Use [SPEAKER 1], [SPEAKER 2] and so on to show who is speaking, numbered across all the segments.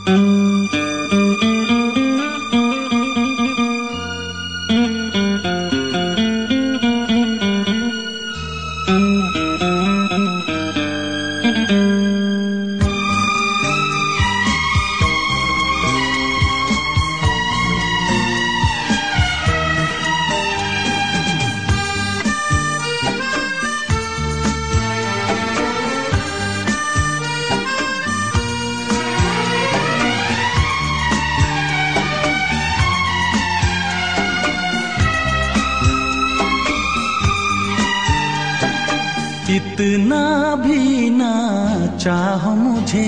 [SPEAKER 1] इतना भी ना चाहो मुझे,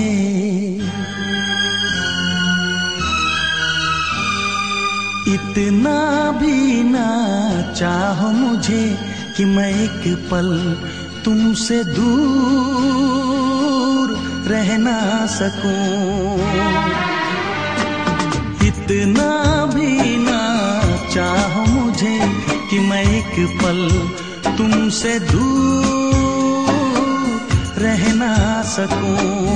[SPEAKER 1] इतना भी ना चाहो मुझे कि मैं एक पल तुमसे दूर रह ना सकूं। इतना भी ना चाहो मुझे कि मैं एक पल तुमसे दूर रह ना सकूं।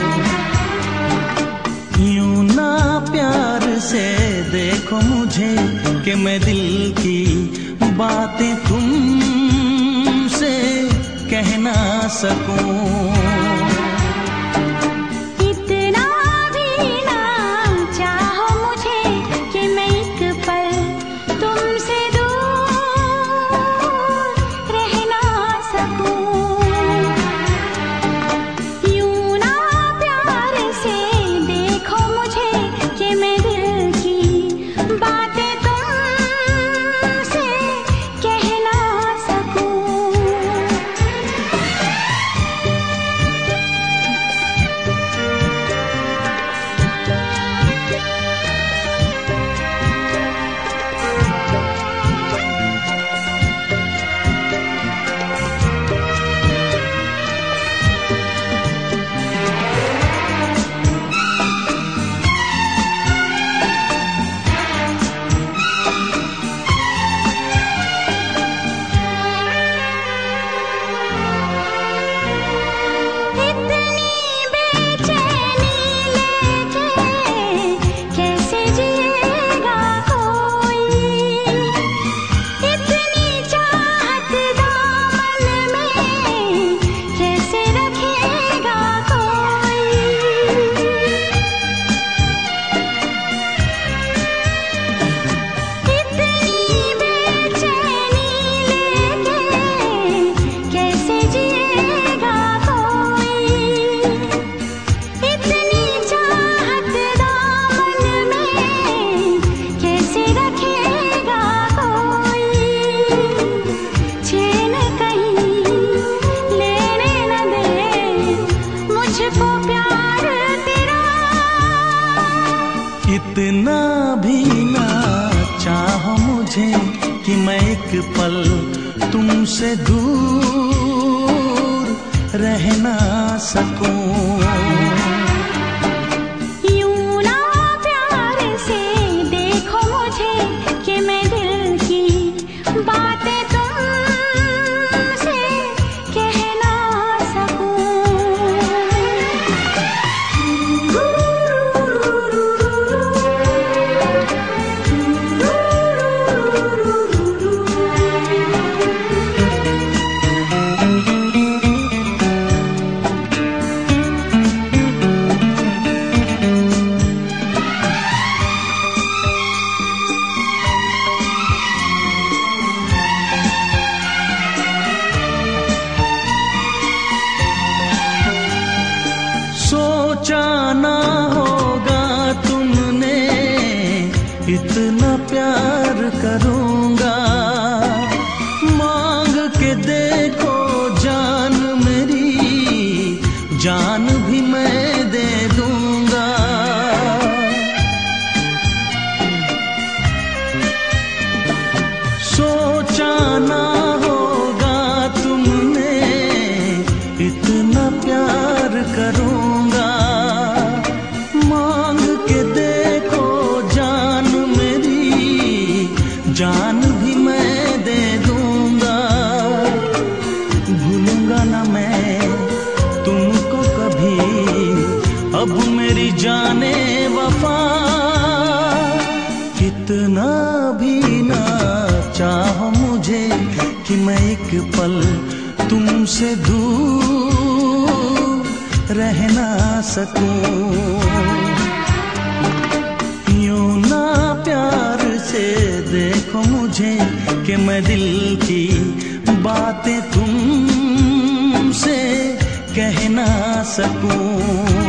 [SPEAKER 1] यूं ना प्यार से देखो मुझे कि मैं दिल की बातें तुमसे कह ना सकूं। इतना भी ना चाहो मुझे कि मैं एक पल तुमसे दूर रह ना सकूं। सोचा ना होगा तुमने इतना प्यार करूंगा, मांग के देखो जान मेरी, जान भी मैं दे दूंगा। सोचा ना होगा तुमने इतना प्यार करूंगा, मेरी जाने वफा, कितना भी ना चाहो मुझे कि मैं एक पल तुमसे दूर रह ना सकूं। यूं ना प्यार से देखो मुझे कि मैं दिल की बातें तुमसे कह ना सकूं।